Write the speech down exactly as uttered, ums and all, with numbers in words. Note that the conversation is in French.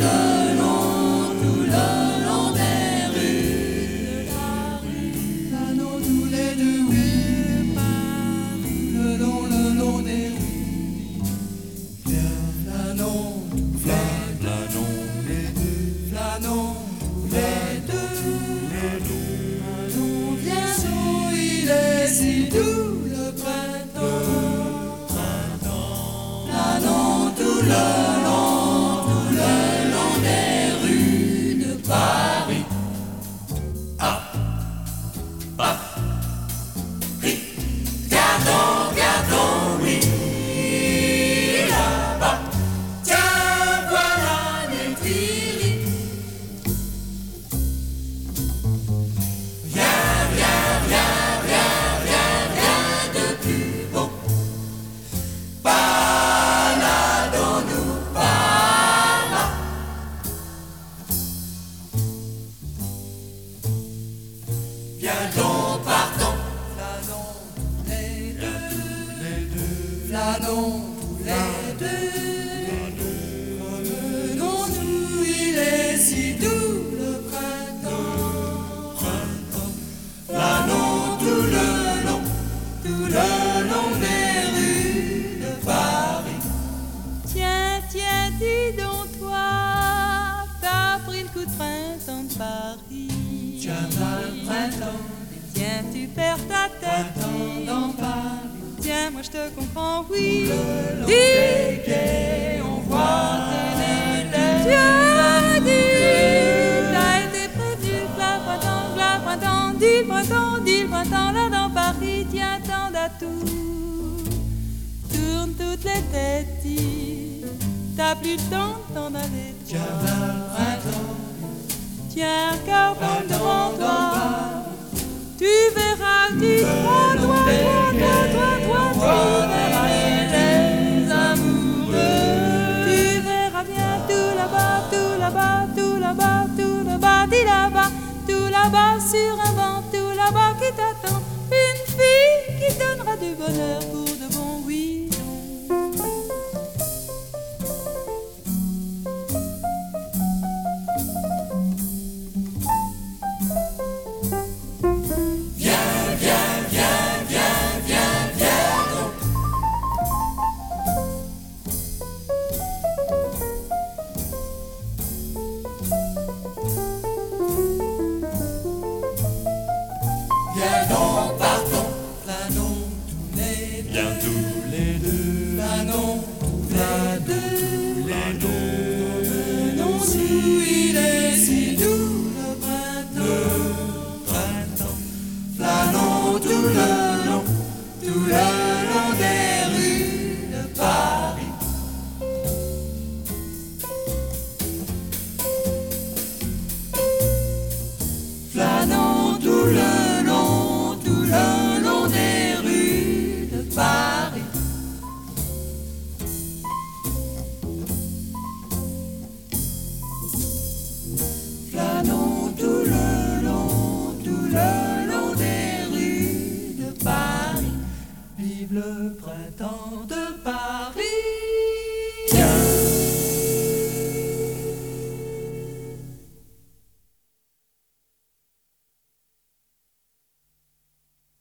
le long, tout le long des rues de Paris. Flânons tous les deux, oui, Paris, le long, le long des rues. Viens, flânons, flânons, flânons les deux, flânons les deux, les deux. Flânons, viens, où il est si doux le printemps, printemps. Flânons tout le long, tout le long des rues de Paris. Ah, ah, oui. Gardons, gardons, oui, là-bas. Tiens, voilà des Tuileries. Viens, viens, viens, viens, viens, viens de plus beau. Baladons-nous par là. Viens donc, partons. Flânons les deux, les deux, flânons tous les deux. Promenons-nous, il est si doux le printemps, printemps. Flânons tout le long, tout le long des rues de Paris. Tiens, tiens, dis donc toi, t'as pris le coup de printemps de Paris. Tiens, là le printemps, Tiens, tu perds ta tête. printemps dans Paris. Tiens, moi je te comprends, oui. Le long Dis, des quais, on voit traîner les tu as dit, t'as été prévenu, v'là le printemps, v'là le printemps, dis le printemps, dis le printemps, là dans Paris, tiens, tant à tout. Tourne toutes les têtes, dis, t'as plus le temps de t'en aller, toi. Tiens, là le printemps, Tiens, car bon devant printemps dans toi, Paris. tu verras, dis toi, toi, toi, toi, toi, toi, tu verras les amoureux. Tu verras bien tout là-bas, tout là-bas, tout là-bas, tout là-bas, dis là-bas, tout là-bas sur un banc, tout là-bas qui t'attend, une fille qui donnera du bonheur pour